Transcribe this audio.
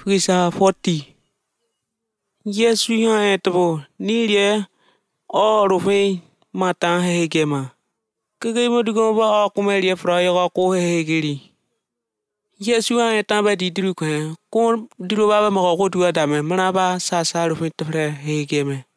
Prisa 40. Yesu ya etbo nilie orufe mata hegema. Kege modigo ba akumelie fra yo ko hegeri. Yesu ya etaba didru ko diru baba mo ko duwa dame mana ba sa rufe tre hegeme.